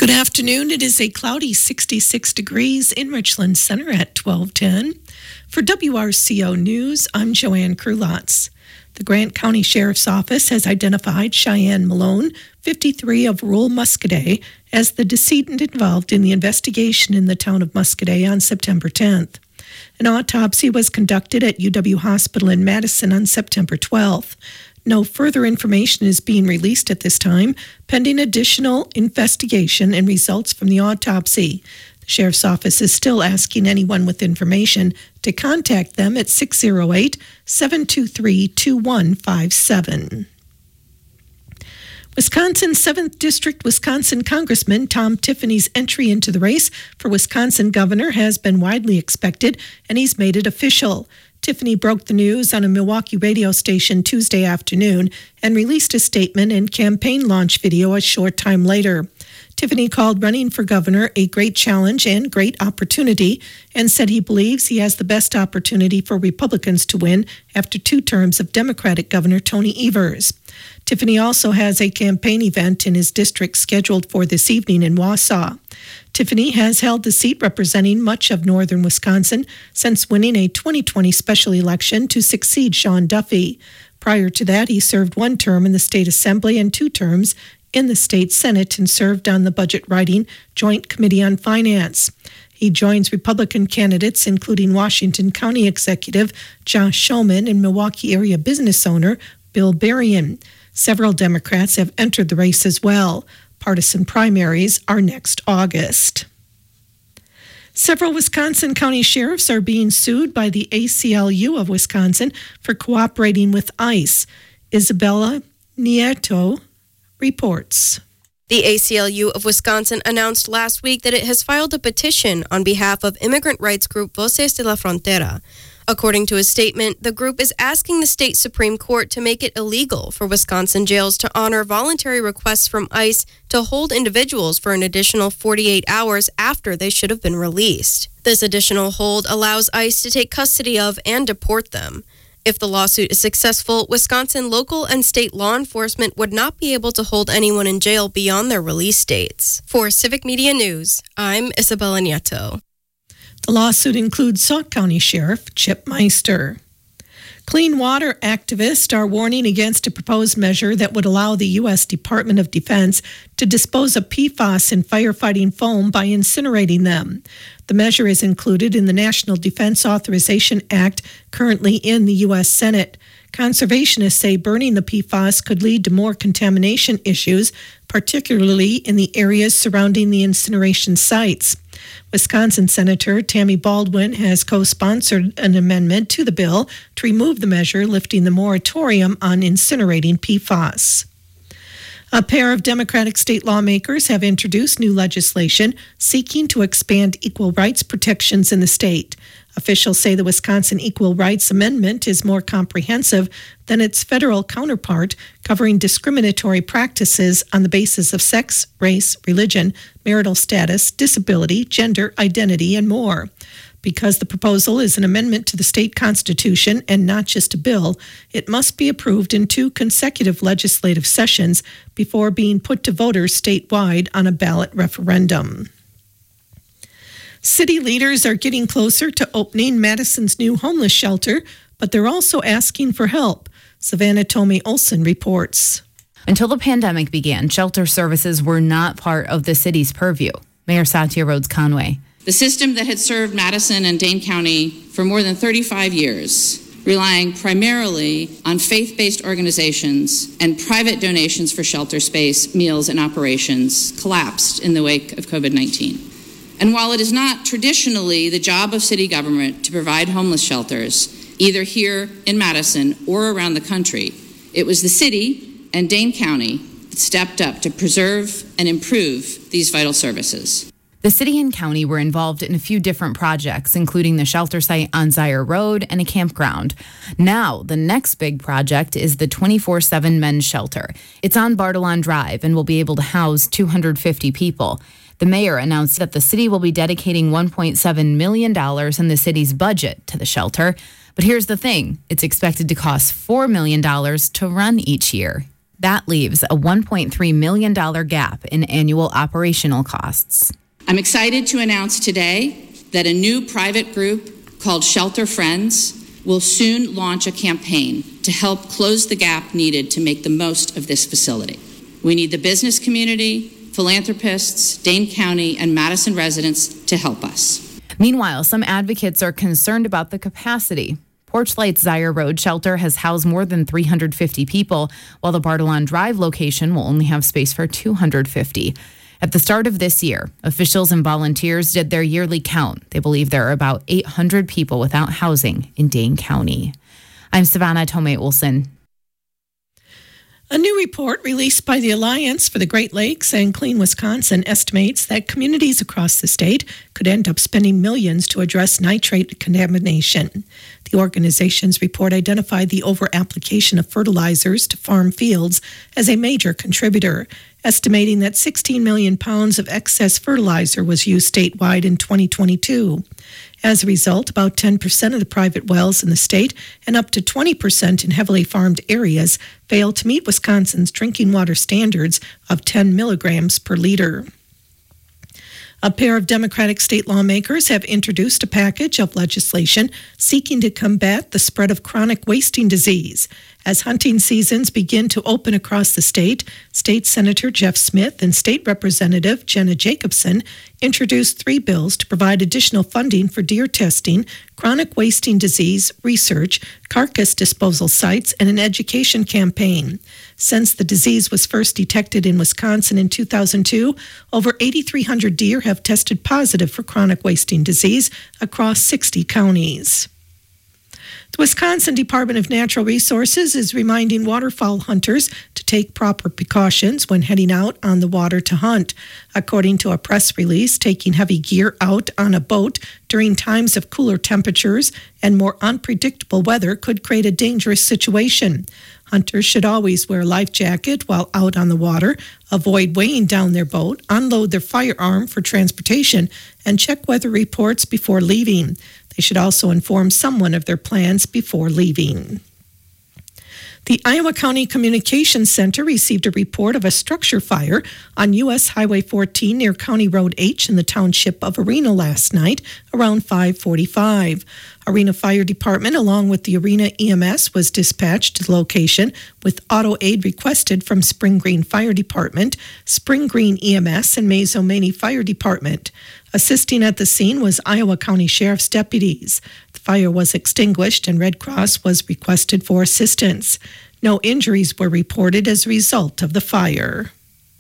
Good afternoon. It is a cloudy 66 degrees in Richland Center at 12:10. For WRCO News, I'm Joanne Krulotz. The Grant County Sheriff's Office has identified Cheyenne Malone, 53 of rural Muscoda, as the decedent involved in the investigation in the town of Muscoda on September 10th. An autopsy was conducted at UW Hospital in Madison on September 12th. No further information is being released at this time, pending additional investigation and results from the autopsy. The Sheriff's Office is still asking anyone with information to contact them at 608-723-2157. Wisconsin's 7th District Wisconsin Congressman Tom Tiffany's entry into the race for Wisconsin governor has been widely expected, and he's made it official. Tiffany broke the news on a Milwaukee radio station Tuesday afternoon and released a statement and campaign launch video a short time later. Tiffany called running for governor a great challenge and great opportunity and said he believes he has the best opportunity for Republicans to win after 2 terms of Democratic Governor Tony Evers. Tiffany also has a campaign event in his district scheduled for this evening in Wausau. Tiffany has held the seat representing much of northern Wisconsin since winning a 2020 special election to succeed Sean Duffy. Prior to that, he served 1 term in the state assembly and 2 terms in the state senate and served on the budget writing Joint Committee on Finance. He joins Republican candidates including Washington County Executive Josh Shulman and Milwaukee area business owner Bill Berrien. Several Democrats have entered the race as well. Partisan primaries are next August. Several Wisconsin county sheriffs are being sued by the ACLU of Wisconsin for cooperating with ICE. Isabella Nieto reports. The ACLU of Wisconsin announced last week that it has filed a petition on behalf of immigrant rights group Voces de la Frontera. According to a statement, the group is asking the state Supreme Court to make it illegal for Wisconsin jails to honor voluntary requests from ICE to hold individuals for an additional 48 hours after they should have been released. This additional hold allows ICE to take custody of and deport them. If the lawsuit is successful, Wisconsin local and state law enforcement would not be able to hold anyone in jail beyond their release dates. For Civic Media News, I'm Isabella Nieto. The lawsuit includes Sauk County Sheriff Chip Meister. Clean water activists are warning against a proposed measure that would allow the U.S. Department of Defense to dispose of PFAS in firefighting foam by incinerating them. The measure is included in the National Defense Authorization Act, currently in the U.S. Senate. Conservationists say burning the PFAS could lead to more contamination issues, particularly in the areas surrounding the incineration sites. Wisconsin Senator Tammy Baldwin has co-sponsored an amendment to the bill to remove the measure, lifting the moratorium on incinerating PFAS. A pair of Democratic state lawmakers have introduced new legislation seeking to expand equal rights protections in the state. Officials say the Wisconsin Equal Rights Amendment is more comprehensive than its federal counterpart, covering discriminatory practices on the basis of sex, race, religion, marital status, disability, gender, identity, and more. Because the proposal is an amendment to the state constitution and not just a bill, it must be approved in 2 consecutive legislative sessions before being put to voters statewide on a ballot referendum. City leaders are getting closer to opening Madison's new homeless shelter, but they're also asking for help. Savannah Tomei Olson reports. Until the pandemic began, shelter services were not part of the city's purview. Mayor Satya Rhodes Conway. The system that had served Madison and Dane County for more than 35 years, relying primarily on faith-based organizations and private donations for shelter space, meals, and operations, collapsed in the wake of COVID-19. And while it is not traditionally the job of city government to provide homeless shelters, either here in Madison or around the country, it was the city and Dane County that stepped up to preserve and improve these vital services. The city and county were involved in a few different projects, including the shelter site on Zaire Road and a campground. Now, the next big project is the 24/7 men's shelter. It's on Bartolon Drive and will be able to house 250 people. The mayor announced that the city will be dedicating $1.7 million in the city's budget to the shelter. But here's the thing. It's expected to cost $4 million to run each year. That leaves a $1.3 million gap in annual operational costs. I'm excited to announce today that a new private group called Shelter Friends will soon launch a campaign to help close the gap needed to make the most of this facility. We need the business community, philanthropists, Dane County, and Madison residents to help us. Meanwhile, some advocates are concerned about the capacity. Porchlight's Zire Road shelter has housed more than 350 people, while the Bartolon Drive location will only have space for 250. At the start of this year, officials and volunteers did their yearly count. They believe there are about 800 people without housing in Dane County. I'm Savannah Tomei-Olson. A new report released by the Alliance for the Great Lakes and Clean Wisconsin estimates that communities across the state could end up spending millions to address nitrate contamination. The organization's report identified the over-application of fertilizers to farm fields as a major contributor, estimating that 16 million pounds of excess fertilizer was used statewide in 2022. As a result, about 10% of the private wells in the state and up to 20% in heavily farmed areas fail to meet Wisconsin's drinking water standards of 10 milligrams per liter. A pair of Democratic state lawmakers have introduced a package of legislation seeking to combat the spread of chronic wasting disease. As hunting seasons begin to open across the state, State Senator Jeff Smith and State Representative Jenna Jacobson introduced 3 bills to provide additional funding for deer testing, chronic wasting disease research, carcass disposal sites, and an education campaign. Since the disease was first detected in Wisconsin in 2002, over 8,300 deer have tested positive for chronic wasting disease across 60 counties. The Wisconsin Department of Natural Resources is reminding waterfowl hunters to take proper precautions when heading out on the water to hunt. According to a press release, taking heavy gear out on a boat during times of cooler temperatures and more unpredictable weather could create a dangerous situation. Hunters should always wear a life jacket while out on the water, avoid weighing down their boat, unload their firearm for transportation, and check weather reports before leaving. They should also inform someone of their plans before leaving. The Iowa County Communications Center received a report of a structure fire on U.S. Highway 14 near County Road H in the township of Arena last night around 5:45. Arena Fire Department, along with the Arena EMS, was dispatched to the location with auto aid requested from Spring Green Fire Department, Spring Green EMS, and Mazo-Maney Fire Department. Assisting at the scene was Iowa County Sheriff's deputies. The fire was extinguished and Red Cross was requested for assistance. No injuries were reported as a result of the fire.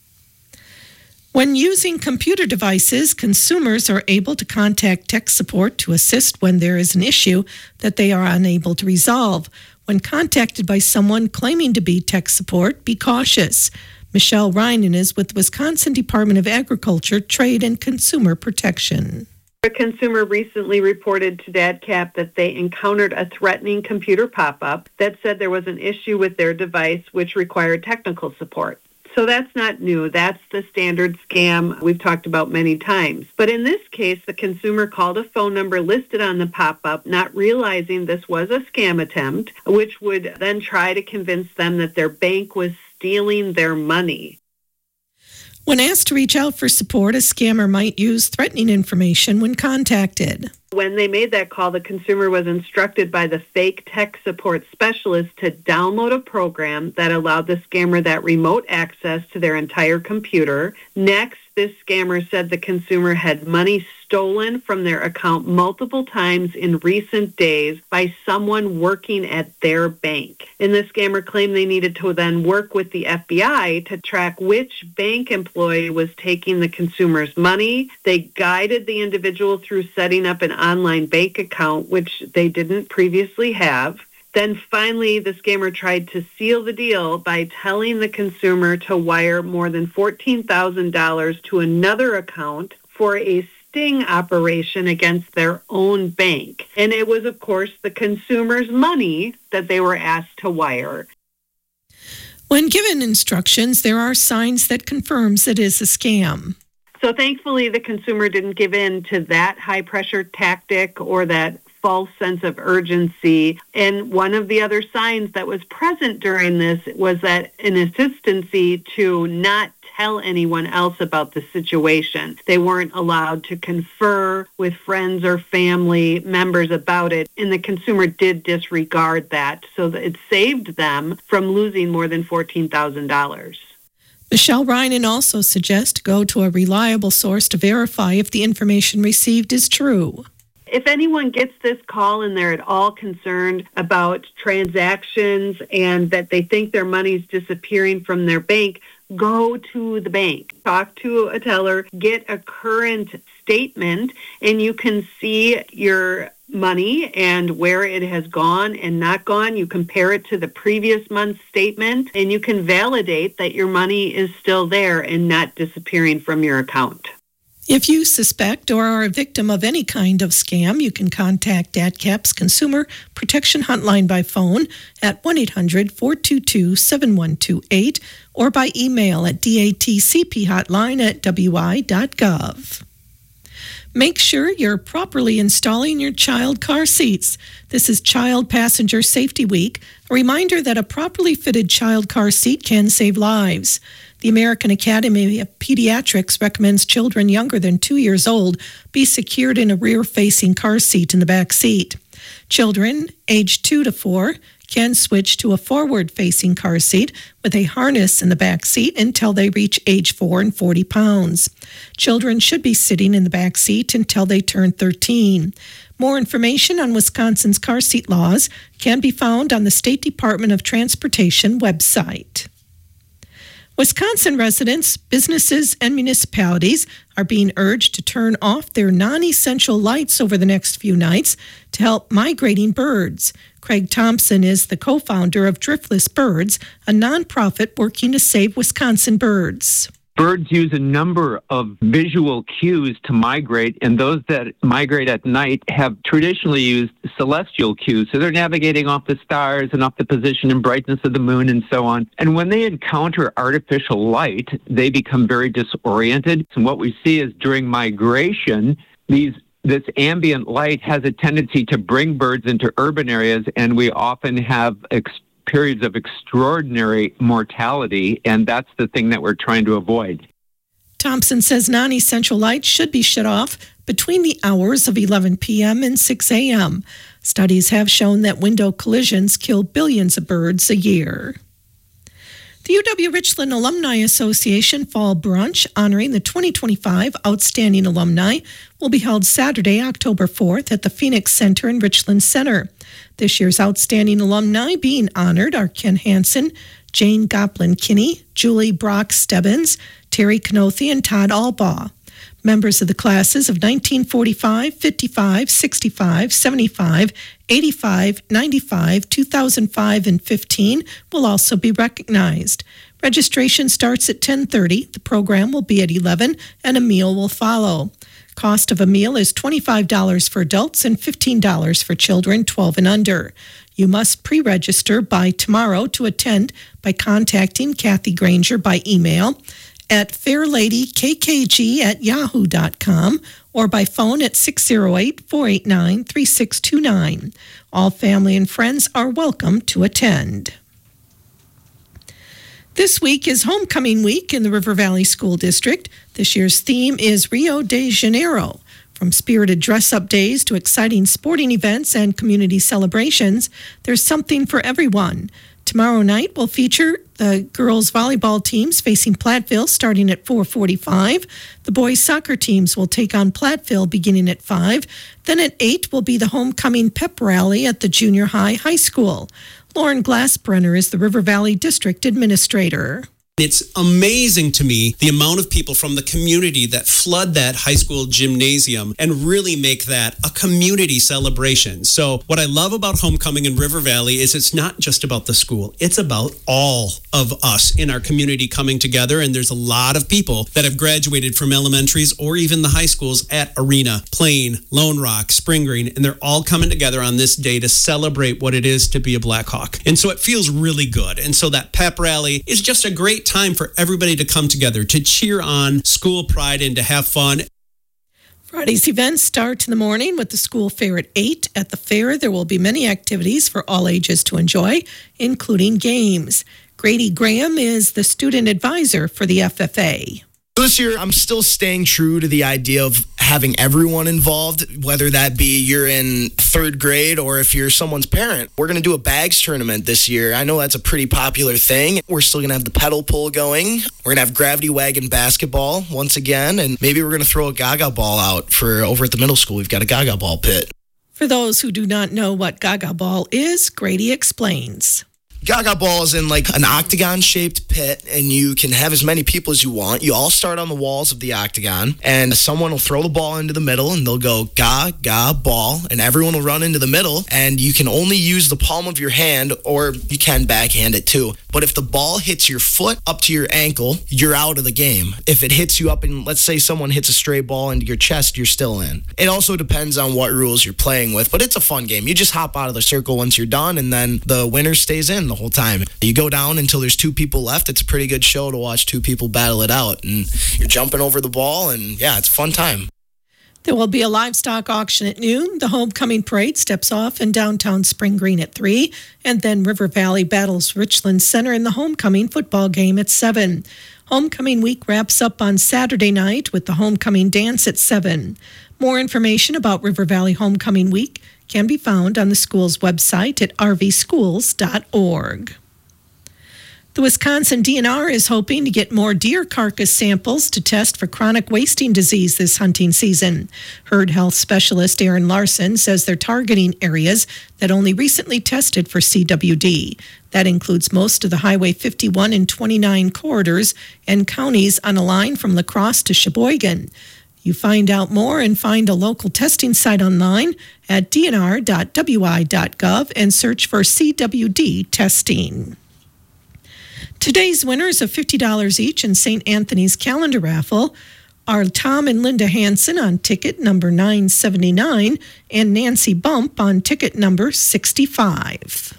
When using computer devices, consumers are able to contact tech support to assist when there is an issue that they are unable to resolve. When contacted by someone claiming to be tech support, be cautious. Michelle Reinen is with the Wisconsin Department of Agriculture, Trade, and Consumer Protection. A consumer recently reported to DADCAP that they encountered a threatening computer pop-up that said there was an issue with their device which required technical support. So that's not new. That's the standard scam we've talked about many times. But in this case, the consumer called a phone number listed on the pop-up, not realizing this was a scam attempt, which would then try to convince them that their bank was stealing their money. When asked to reach out for support, a scammer might use threatening information when contacted. When they made that call, the consumer was instructed by the fake tech support specialist to download a program that allowed the scammer that remote access to their entire computer. Next, this scammer said the consumer had money stolen from their account multiple times in recent days by someone working at their bank. And the scammer claimed they needed to then work with the FBI to track which bank employee was taking the consumer's money. They guided the individual through setting up an online bank account, which they didn't previously have. Then finally, the scammer tried to seal the deal by telling the consumer to wire more than $14,000 to another account for a sting operation against their own bank. And it was, of course, the consumer's money that they were asked to wire. When given instructions, there are signs that confirms it is a scam. So thankfully, the consumer didn't give in to that high-pressure tactic or that false sense of urgency. And one of the other signs that was present during this was that an insistency to not tell anyone else about the situation. They weren't allowed to confer with friends or family members about it, and the consumer did disregard that, so that it saved them from losing more than $14,000. Michelle Reinen also suggests go to a reliable source to verify if the information received is true. If anyone gets this call and they're at all concerned about transactions and that they think their money's disappearing from their bank, go to the bank, talk to a teller, get a current statement, and you can see your money and where it has gone and not gone. You compare it to the previous month's statement, and you can validate that your money is still there and not disappearing from your account. If you suspect or are a victim of any kind of scam, you can contact DATCAP's Consumer Protection Hotline by phone at 1-800-422-7128 or by email at datcphotline@wi.gov. Make sure you're properly installing your child car seats. This is Child Passenger Safety Week, a reminder that a properly fitted child car seat can save lives. The American Academy of Pediatrics recommends children younger than 2 years old be secured in a rear-facing car seat in the back seat. Children aged 2 to 4 can switch to a forward-facing car seat with a harness in the back seat until they reach age 4 and 40 pounds. Children should be sitting in the back seat until they turn 13. More information on Wisconsin's car seat laws can be found on the State Department of Transportation website. Wisconsin residents, businesses, and municipalities are being urged to turn off their non-essential lights over the next few nights to help migrating birds. Craig Thompson is the co-founder of Driftless Birds, a nonprofit working to save Wisconsin birds. Birds use a number of visual cues to migrate, and those that migrate at night have traditionally used celestial cues. So they're navigating off the stars and off the position and brightness of the moon and so on. And when they encounter artificial light, they become very disoriented. And what we see is during migration, this ambient light has a tendency to bring birds into urban areas, and we often have periods of extraordinary mortality, and that's the thing that we're trying to avoid. Thompson says non-essential lights should be shut off between the hours of 11 p.m. and 6 a.m. Studies have shown that window collisions kill billions of birds a year. The UW-Richland Alumni Association Fall Brunch honoring the 2025 Outstanding Alumni will be held Saturday, October 4th at the Phoenix Center in Richland Center. This year's Outstanding Alumni being honored are Ken Hansen, Jane Goplin-Kinney, Julie Brock-Stebbins, Terry Knothy, and Todd Albaugh. Members of the classes of 1945, 55, 65, 75, 85, 95, 2005, and 15 will also be recognized. Registration starts at 10:30. The program will be at 11, and a meal will follow. Cost of a meal is $25 for adults and $15 for children 12 and under. You must pre-register by tomorrow to attend by contacting Kathy Granger by email at fairladykkg@yahoo.com or by phone at 608-489-3629. All family and friends are welcome to attend. This week is Homecoming Week in the River Valley School District. This year's theme is Rio de Janeiro. From spirited dress-up days to exciting sporting events and community celebrations, there's something for everyone. Tomorrow night will feature the girls' volleyball teams facing Platteville starting at 4:45. The boys' soccer teams will take on Platteville beginning at 5. Then at 8 will be the homecoming pep rally at the junior high school. Lauren Glassbrenner is the River Valley District Administrator. It's amazing to me the amount of people from the community that flood that high school gymnasium and really make that a community celebration. So what I love about Homecoming in River Valley is it's not just about the school. It's about all of us in our community coming together. And there's a lot of people that have graduated from elementaries or even the high schools at Arena, Plain, Lone Rock, Spring Green, and they're all coming together on this day to celebrate what it is to be a Blackhawk. And so it feels really good. And so that pep rally is just a great time for everybody to come together, to cheer on school pride and to have fun. Friday's events start in the morning with the school fair at 8. At the fair, there will be many activities for all ages to enjoy, including games. Grady Graham is the student advisor for the FFA. This year, I'm still staying true to the idea of having everyone involved, whether that be you're in third grade or if you're someone's parent. We're going to do a bags tournament this year. I know that's a pretty popular thing. We're still going to have the pedal pull going. We're going to have gravity wagon basketball once again, and maybe we're going to throw a Gaga ball out for over at the middle school. We've got a Gaga ball pit. For those who do not know what Gaga ball is, Grady explains. Gaga ball is in like an octagon-shaped pit, and you can have as many people as you want. You all start on the walls of the octagon, and someone will throw the ball into the middle, and they'll go Gaga ball, and everyone will run into the middle, and you can only use the palm of your hand, or you can backhand it too. But if the ball hits your foot up to your ankle, you're out of the game. If it hits you up, and let's say someone hits a stray ball into your chest, you're still in. It also depends on what rules you're playing with, but it's a fun game. You just hop out of the circle once you're done, and then the winner stays in the whole time. You go down until there's 2 people left. It's a pretty good show to watch 2 people battle it out, and you're jumping over the ball, and yeah, it's a fun time. There will be a livestock auction at noon. The homecoming parade steps off in downtown Spring Green at 3, and then River Valley battles Richland Center in the homecoming football game at 7. Homecoming week wraps up on Saturday night with the homecoming dance at 7. More information about River Valley Homecoming Week can be found on the school's website at rvschools.org. The Wisconsin DNR is hoping to get more deer carcass samples to test for chronic wasting disease this hunting season. Herd health specialist Aaron Larson says they're targeting areas that only recently tested for CWD. That includes most of the Highway 51 and 29 corridors and counties on a line from La Crosse to Sheboygan. You find out more and find a local testing site online at dnr.wi.gov and search for CWD testing. Today's winners of $50 each in St. Anthony's calendar raffle are Tom and Linda Hansen on ticket number 979 and Nancy Bump on ticket number 65.